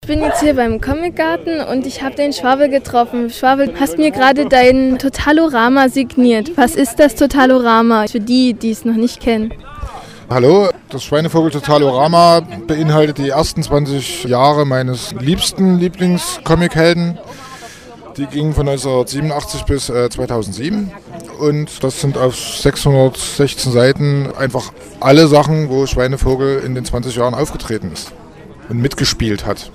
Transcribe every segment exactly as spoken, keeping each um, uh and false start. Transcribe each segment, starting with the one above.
Ich bin jetzt hier beim Comicgarten und ich habe den Schwabel getroffen. Schwabel, hast mir gerade dein Totalorama signiert. Was ist das Totalorama für die, die es noch nicht kennen? Hallo, das Schweinevogel Totalorama beinhaltet die ersten zwanzig Jahre meines liebsten Lieblings-Comic-Helden. Die gingen von neunzehnhundertsiebenundachtzig bis äh, zweitausendsieben und das sind auf sechshundertsechzehn Seiten einfach alle Sachen, wo Schweinevogel in den zwanzig Jahren aufgetreten ist und mitgespielt hat.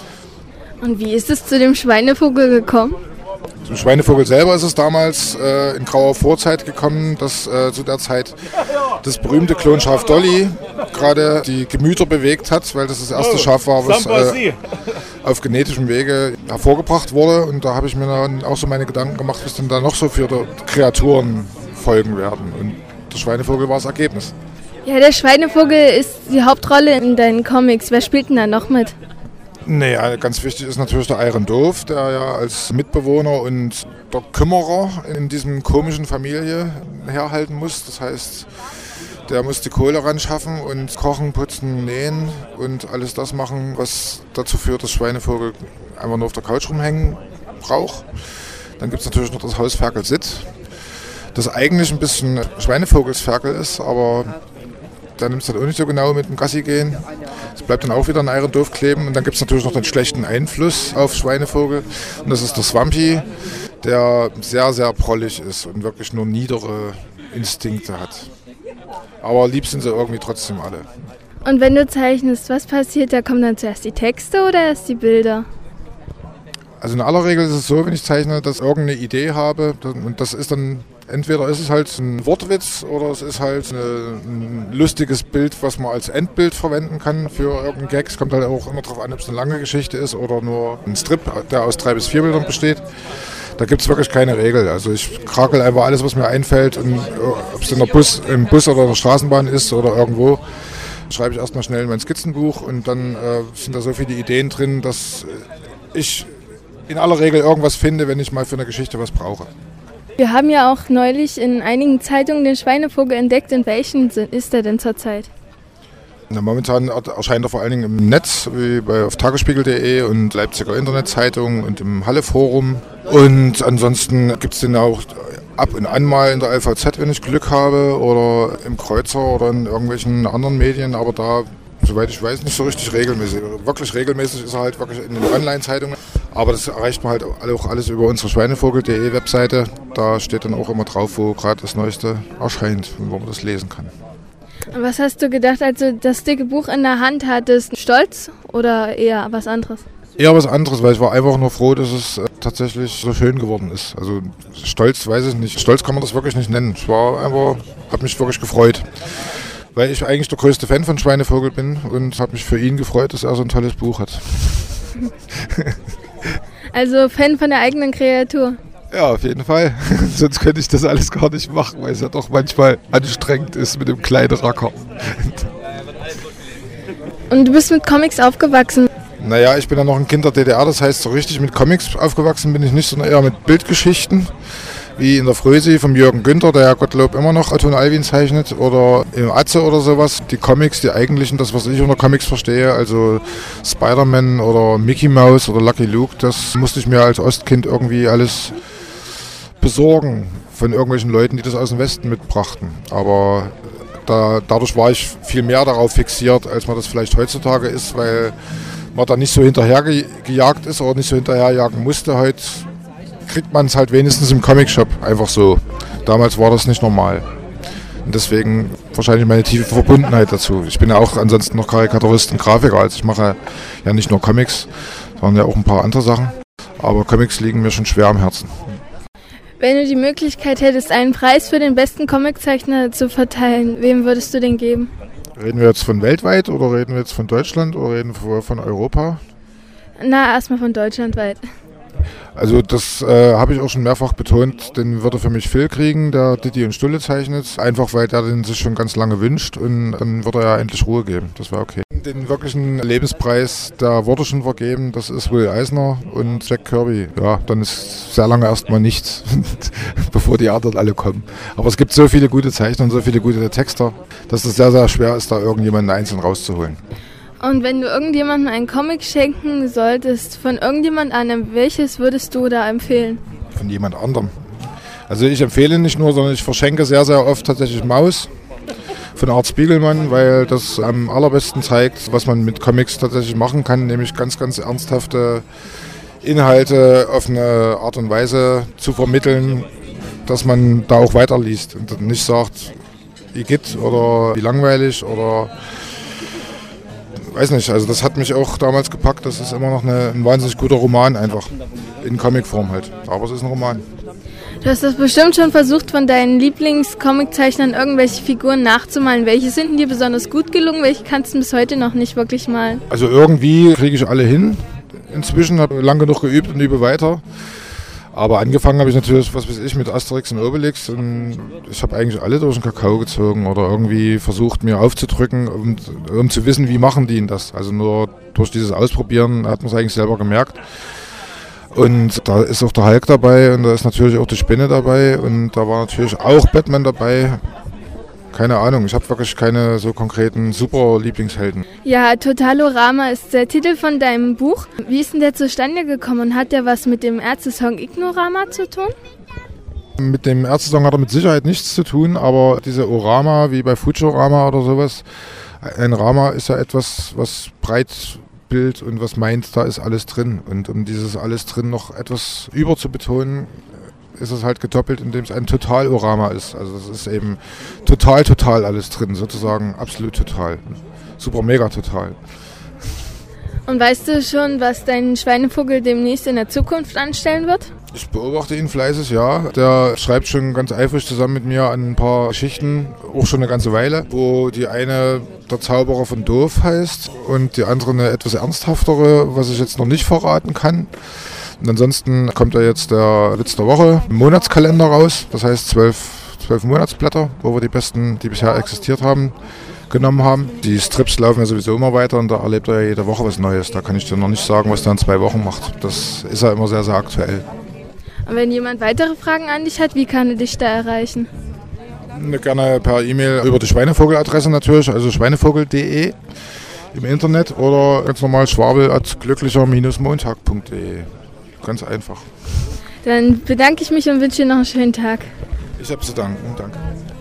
Und wie ist es zu dem Schweinevogel gekommen? Zum Schweinevogel selber ist es damals äh, in grauer Vorzeit gekommen, dass äh, zu der Zeit das berühmte Klonschaf Dolly gerade die Gemüter bewegt hat, weil das das erste Schaf war, was äh, auf genetischem Wege hervorgebracht wurde. Und da habe ich mir dann auch so meine Gedanken gemacht, was denn da noch so für Kreaturen folgen werden. Und der Schweinevogel war das Ergebnis. Ja, der Schweinevogel ist die Hauptrolle in deinen Comics. Wer spielt denn da noch mit? Naja, ganz wichtig ist natürlich der Iron Dove, der ja als Mitbewohner und der Kümmerer in diesem komischen Familie herhalten muss. Das heißt, der muss die Kohle ran schaffen und kochen, putzen, nähen und alles das machen, was dazu führt, dass Schweinevogel einfach nur auf der Couch rumhängen braucht. Dann gibt es natürlich noch das Hausferkel Sid, das eigentlich ein bisschen Schweinevogelsferkel ist, aber da nimmt es dann auch nicht so genau mit dem Gassi gehen. Es bleibt dann auch wieder ein Iron Dove kleben. Und dann gibt es natürlich noch den schlechten Einfluss auf Schweinevogel. Und das ist der Swampy, der sehr, sehr prollig ist und wirklich nur niedere Instinkte hat. Aber lieb sind sie irgendwie trotzdem alle. Und wenn du zeichnest, was passiert? Da kommen dann zuerst die Texte oder erst die Bilder? Also in aller Regel ist es so, wenn ich zeichne, dass ich irgendeine Idee habe. Und das ist dann... Entweder ist es halt ein Wortwitz oder es ist halt eine, ein lustiges Bild, was man als Endbild verwenden kann für irgendeinen Gag. Es kommt halt auch immer darauf an, ob es eine lange Geschichte ist oder nur ein Strip, der aus drei bis vier Bildern besteht. Da gibt es wirklich keine Regel. Also ich krakel einfach alles, was mir einfällt. Und ob es in der Bus, im Bus oder in der Straßenbahn ist oder irgendwo, schreibe ich erstmal schnell in mein Skizzenbuch und dann äh, sind da so viele Ideen drin, dass ich in aller Regel irgendwas finde, wenn ich mal für eine Geschichte was brauche. Wir haben ja auch neulich in einigen Zeitungen den Schweinevogel entdeckt. In welchen ist er denn zurzeit? Na, momentan erscheint er vor allen Dingen im Netz, wie bei auf tagesspiegel punkt de und Leipziger Internetzeitung und im Halle-Forum. Und ansonsten gibt es den auch ab und an mal in der L V Z, wenn ich Glück habe, oder im Kreuzer oder in irgendwelchen anderen Medien, aber da, soweit ich weiß, nicht so richtig regelmäßig. Wirklich regelmäßig ist er halt wirklich in den Online-Zeitungen. Aber das erreicht man halt auch alles über unsere schweinevogel punkt de Webseite. Da steht dann auch immer drauf, wo gerade das Neueste erscheint und wo man das lesen kann. Was hast du gedacht, als du das dicke Buch in der Hand hattest? Stolz oder eher was anderes? Eher was anderes, weil ich war einfach nur froh, dass es äh, tatsächlich so schön geworden ist. Also stolz weiß ich nicht. Stolz kann man das wirklich nicht nennen. Ich war einfach, habe mich wirklich gefreut. Weil ich eigentlich der größte Fan von Schweinevogel bin und habe mich für ihn gefreut, dass er so ein tolles Buch hat. Also Fan von der eigenen Kreatur? Ja, auf jeden Fall. Sonst könnte ich das alles gar nicht machen, weil es ja doch manchmal anstrengend ist mit dem kleinen Racker. Und du bist mit Comics aufgewachsen? Naja, ich bin ja noch ein Kind der D D R, das heißt, so richtig mit Comics aufgewachsen bin ich nicht, sondern eher mit Bildgeschichten. Wie in der Frösi vom Jürgen Günther, der ja Gottlob immer noch Otto und Alwin zeichnet, oder im Atze oder sowas. Die Comics, die eigentlichen, das was ich unter Comics verstehe, also Spider-Man oder Mickey Mouse oder Lucky Luke, das musste ich mir als Ostkind irgendwie alles besorgen von irgendwelchen Leuten, die das aus dem Westen mitbrachten. Aber da, dadurch war ich viel mehr darauf fixiert, als man das vielleicht heutzutage ist, weil man da nicht so hinterhergejagt ist oder nicht so hinterherjagen musste. Heute kriegt man es halt wenigstens im Comicshop einfach so. Damals war das nicht normal. Und deswegen wahrscheinlich meine tiefe Verbundenheit dazu. Ich bin ja auch ansonsten noch Karikaturist und Grafiker. Also ich mache ja nicht nur Comics, sondern ja auch ein paar andere Sachen. Aber Comics liegen mir schon schwer am Herzen. Wenn du die Möglichkeit hättest, einen Preis für den besten Comiczeichner zu verteilen, wem würdest du den geben? Reden wir jetzt von weltweit oder reden wir jetzt von Deutschland oder reden wir von Europa? Na, erstmal von deutschlandweit. Also das äh, habe ich auch schon mehrfach betont, den würde für mich Phil kriegen, der Didi und Stulle zeichnet, einfach weil der den sich schon ganz lange wünscht und dann würde er ja endlich Ruhe geben, das wäre okay. Den wirklichen Lebenspreis, der wurde schon vergeben, das ist Will Eisner und Jack Kirby. Ja, dann ist sehr lange erstmal nichts, bevor die anderen alle kommen. Aber es gibt so viele gute Zeichner und so viele gute Texter, dass es sehr, sehr schwer ist, da irgendjemanden einzeln rauszuholen. Und wenn du irgendjemandem einen Comic schenken solltest, von irgendjemand anderem, welches würdest du da empfehlen? Von jemand anderem. Also ich empfehle nicht nur, sondern ich verschenke sehr, sehr oft tatsächlich Maus von Art Spiegelmann, weil das am allerbesten zeigt, was man mit Comics tatsächlich machen kann, nämlich ganz, ganz ernsthafte Inhalte auf eine Art und Weise zu vermitteln, dass man da auch weiterliest und nicht sagt, Igitt oder wie langweilig oder weiß nicht, also das hat mich auch damals gepackt, das ist immer noch eine, ein wahnsinnig guter Roman einfach, in Comicform halt, aber es ist ein Roman. Du hast das bestimmt schon versucht, von deinen Lieblings-Comic-Zeichnern irgendwelche Figuren nachzumalen. Welche sind denn dir besonders gut gelungen? Welche kannst du bis heute noch nicht wirklich malen? Also irgendwie kriege ich alle hin. Inzwischen habe ich lang genug geübt und übe weiter. Aber angefangen habe ich natürlich, was weiß ich, mit Asterix und Obelix. Und ich habe eigentlich alle durch den Kakao gezogen oder irgendwie versucht, mir aufzudrücken, um, um zu wissen, wie machen die denn das. Also nur durch dieses Ausprobieren hat man es eigentlich selber gemerkt. Und da ist auch der Hulk dabei und da ist natürlich auch die Spinne dabei und da war natürlich auch Batman dabei. Keine Ahnung, ich habe wirklich keine so konkreten super Lieblingshelden. Ja, Totalorama ist der Titel von deinem Buch. Wie ist denn der zustande gekommen und hat der was mit dem Ärzte-Song Ignorama zu tun? Mit dem Ärzte-Song hat er mit Sicherheit nichts zu tun, aber diese Orama wie bei Futurama oder sowas, ein Rama ist ja etwas, was breit Bild und was meint, da ist alles drin. Und um dieses alles drin noch etwas überzubetonen, ist es halt gedoppelt, indem es ein Totalorama ist. Also das ist eben total, total alles drin, sozusagen absolut total. Super, mega total. Und weißt du schon, was dein Schweinevogel demnächst in der Zukunft anstellen wird? Ich beobachte ihn fleißig, ja. Der schreibt schon ganz eifrig zusammen mit mir an ein paar Geschichten, auch schon eine ganze Weile, wo die eine der Zauberer von Doof heißt und die andere eine etwas ernsthaftere, was ich jetzt noch nicht verraten kann. Und ansonsten kommt da jetzt der Witz der Woche, ein Monatskalender raus, das heißt zwölf, zwölf Monatsblätter, wo wir die besten, die bisher existiert haben, genommen haben. Die Strips laufen ja sowieso immer weiter und da erlebt er ja jede Woche was Neues. Da kann ich dir noch nicht sagen, was er in zwei Wochen macht. Das ist ja immer sehr, sehr aktuell. Und wenn jemand weitere Fragen an dich hat, wie kann er dich da erreichen? Gerne per E-Mail über die Schweinevogel-Adresse natürlich, also schweinevogel punkt de im Internet oder ganz normal schwabel at glücklicher Montag punkt de. Ganz einfach. Dann bedanke ich mich und wünsche dir noch einen schönen Tag. Ich habe zu danken. Danke.